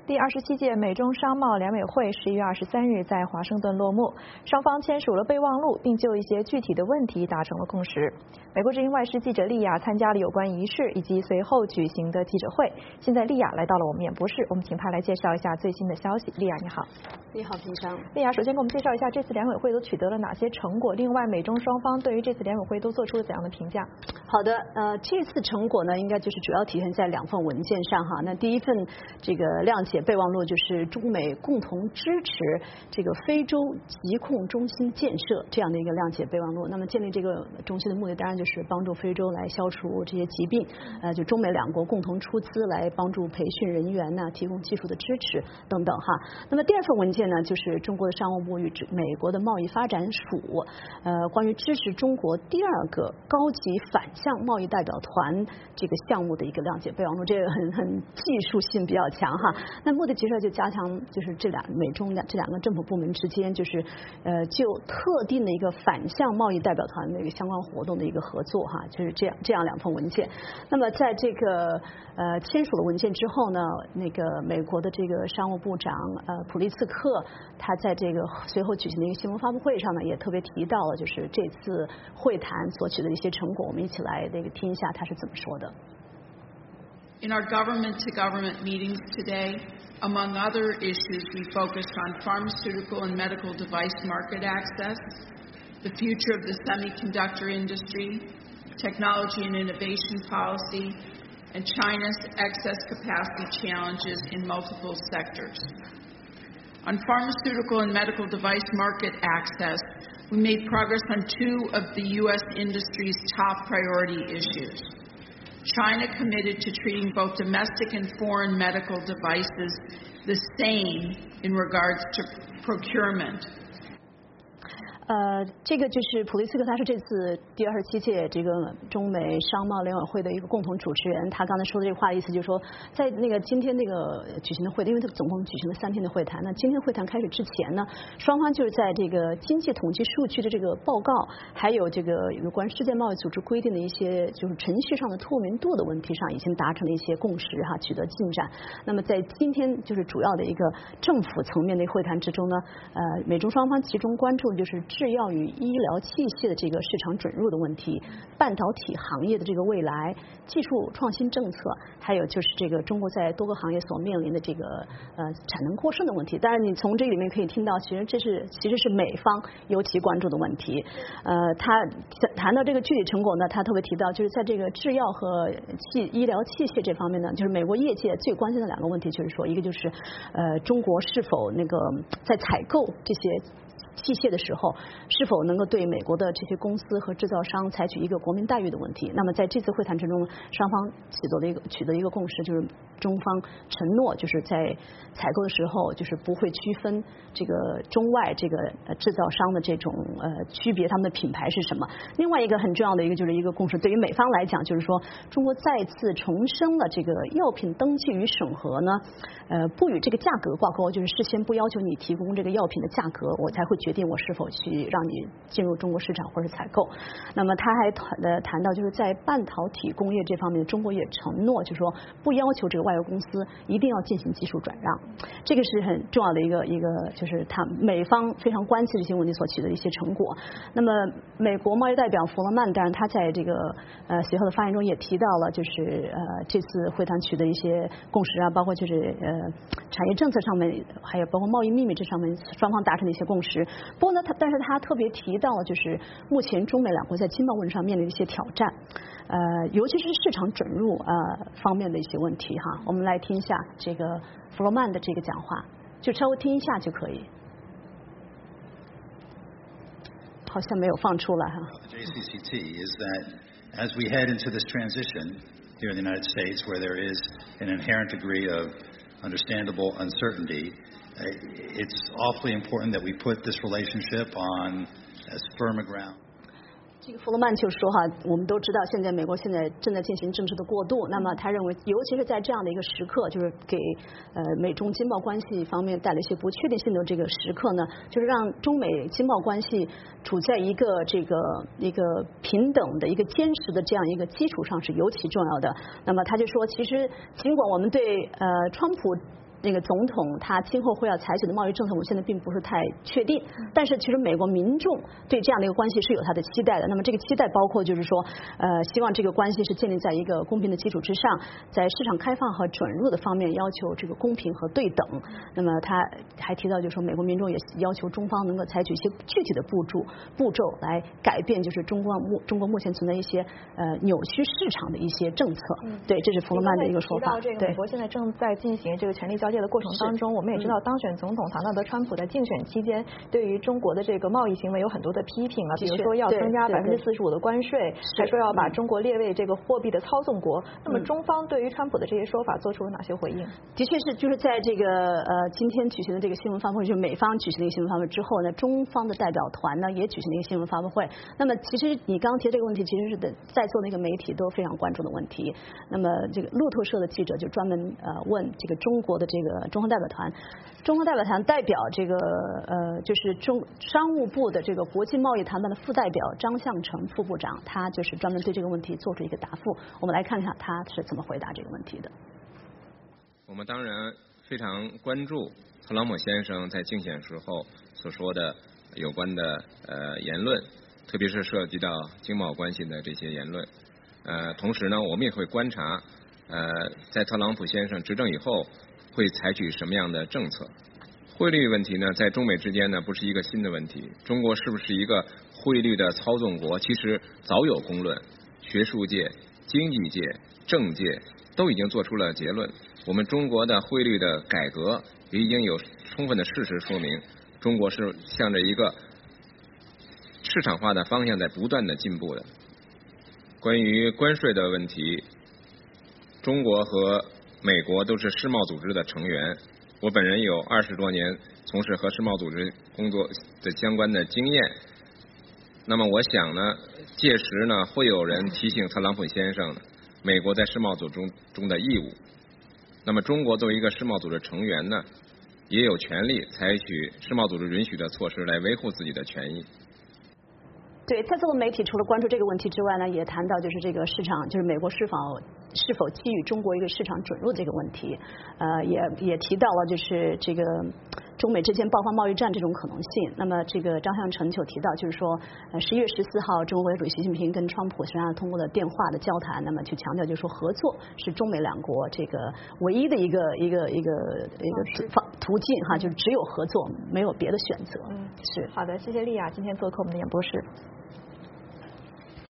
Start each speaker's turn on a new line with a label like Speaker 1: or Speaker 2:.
Speaker 1: 第27届美中商贸联委会11月23日在华盛顿落幕，双方签署了备忘录，并就一些具体的问题达成了共识。美国之音外事记者丽亚参加了有关仪式以及随后举行的记者会。现在丽亚来到了我们演播室，我们请她来介绍一下最新的消息。丽亚你好。
Speaker 2: 你好，平常。
Speaker 1: 丽亚首先给我们介绍一下这次联委会都取得了哪些成果，另外美中双方对于这次联委会都做出了怎样的评价？
Speaker 2: 好的，这次成果呢，应该就是主要体现在2份文件上哈。那第一份这个谅解备忘录就是中美共同支持这个非洲疾控中心建设这样的一个谅解备忘录。那么建立这个中心的目的当然就是帮助非洲来消除这些疾病，就中美2国共同出资来帮助培训人员呐，提供技术的支持等等哈。那么第2份文件呢，就是中国的商务部与美国的贸易发展署关于支持中国第2个高级反向贸易代表团这个项目的一个谅解备忘录，这个很技术性比较强哈。那目的其实就加强就是美中这2个政府部门之间就是就特定的一个反向贸易代表团的一个相关活动的一个合作哈，就是这样2份文件。那么在这个签署了文件之后呢，那个美国的这个商务部长普利茨克他在这个随后举行的一个新闻发布会上呢，也特别提到了就是这次会谈所取得的一些成果，我们一起来那个听一下他是怎么说的。
Speaker 3: In our government-to-government meetings today, among other issues, we focused on pharmaceutical and medical device market access, the future of the semiconductor industry, technology and innovation policy, and China's excess capacity challenges in multiple sectors. On pharmaceutical and medical device market access, we made progress on 2 of the U.S. industry's top priority issues. China committed to treating both domestic and foreign medical devices the same in regards to procurement.
Speaker 2: 这个就是普利茨克，他是这次第27届这个中美商贸联委会的一个共同主持人。他刚才说的这个话的意思就是说，在那个今天那个举行的会，因为他总共举行了3天的会谈。那今天会谈开始之前呢，双方就是在这个经济统计数据的这个报告，还有这个有关世界贸易组织规定的一些就是程序上的透明度的问题上，已经达成了一些共识哈，取得进展。那么在今天就是主要的一个政府层面的会谈之中呢，美中双方集中关注的就是制药与医疗器械的这个市场准入的问题，半导体行业的这个未来，技术创新政策，还有就是这个中国在多个行业所面临的这个产能过剩的问题。当然，你从这里面可以听到，其实是美方尤其关注的问题。他谈到这个具体成果呢，他特别提到，就是在这个制药和医疗器械这方面呢，就是美国业界最关心的2个问题，就是说，一个就是中国是否那个在采购这些器械的时候，是否能够对美国的这些公司和制造商采取一个国民待遇的问题。那么在这次会谈之中，双方取得一个共识，就是中方承诺就是在采购的时候，就是不会区分这个中外这个制造商的这种区别，他们的品牌是什么。另外一个很重要的一个就是一个共识，对于美方来讲，就是说中国再次重申了这个药品登记与审核呢，不与这个价格挂钩，就是事先不要求你提供这个药品的价格，我才会决定我是否去让你进入中国市场或者采购。那么他还谈到就是在半导体工业这方面，中国也承诺就是说不要求这个外国公司一定要进行技术转让，这个是很重要的一个就是他美方非常关心这些问题所取得的一些成果。那么美国贸易代表弗罗曼，当然他在这个随后的发言中也提到了，就是这次会谈取得一些共识啊，包括就是产业政策上面，还有包括贸易秘密这上面双方达成的一些共识。不过呢，但是他特别提到了，就是目前中美2国在经贸问题上面临的一些挑战，尤其是市场准入方面的一些问题哈。我们来听一下这个弗罗曼的这个讲话，就稍微听一下就可以。好像没有放出来哈。
Speaker 4: The JCCT is that as we head into this transition here in the United States, where there is an inherent degree of understandable uncertainty, it's awfully important that we put this relationship on as firm a ground.
Speaker 2: 这个弗罗曼就说哈，我们都知道现在美国现在正在进行政治的过渡，那么他认为，尤其是在这样的一个时刻，就是给美中经贸关系方面带来一些不确定性的这个时刻呢，就是让中美经贸关系处在一个平等的一个坚实的这样一个基础上是尤其重要的。那么他就说，其实尽管我们对川普那个总统他今后会要采取的贸易政策，我们现在并不是太确定。但是其实美国民众对这样的一个关系是有他的期待的。那么这个期待包括就是说，希望这个关系是建立在一个公平的基础之上，在市场开放和准入的方面要求这个公平和对等。那么他还提到，就是说美国民众也要求中方能够采取一些具体的步骤来改变，就是中国目前存在一些扭曲市场的一些政策。对，这是弗罗曼的一个说法。
Speaker 1: 对，美国现在正在进行这个权力交接的过程当中，我们也知道当选总统唐纳德·川普在竞选期间对于中国的这个贸易行为有很多的批评啊，比如说要增加45%的关税，还说要把中国列为这个货币的操纵国。那么中方对于川普的这些说法做出了哪些回应？
Speaker 2: 的确是，就是在这个今天举行的这个新闻发布会，就是美方举行的一个新闻发布会之后呢，中方的代表团呢也举行了一个新闻发布会。那么其实你刚刚提这个问题，其实是在座那个媒体都非常关注的问题。那么这个路透社的记者就专门问这个中国的这个中方代表团代表这个就是商务部的这个国际贸易谈判的副代表张向成副部长，他就是专门对这个问题做出一个答复。我们来看看他是怎么回答这个问题的。
Speaker 5: 我们当然非常关注特朗普先生在竞选时候所说的有关的言论，特别是涉及到经贸关系的这些言论。同时呢，我们也会观察在特朗普先生执政以后会采取什么样的政策。汇率问题呢，在中美之间呢不是一个新的问题。中国是不是一个汇率的操纵国，其实早有公论，学术界、经济界、政界都已经做出了结论。我们中国的汇率的改革也已经有充分的事实说明，中国是向着一个市场化的方向在不断的进步的。关于关税的问题，中国和美国都是世贸组织的成员，我本人有20多年从事和世贸组织工作的相关的经验。那么我想呢，届时呢会有人提醒特朗普先生美国在世贸组织中的义务。那么中国作为一个世贸组织成员呢，也有权利采取世贸组织允许的措施来维护自己的权益。
Speaker 2: 对，在座的媒体除了关注这个问题之外呢，也谈到就是这个市场，就是美国是否给予中国一个市场准入这个问题，也提到了就是这个中美之间爆发贸易战这种可能性。那么这个张向成就提到，就是说11月14号，中国国家主席习近平跟川普实际上通过了电话的交谈，那么去强调就是说合作是中美两国这个唯一的一个途径哈，就是只有合作，没有别的选择。
Speaker 1: 是好的，谢谢丽亚今天做客我们的演播室。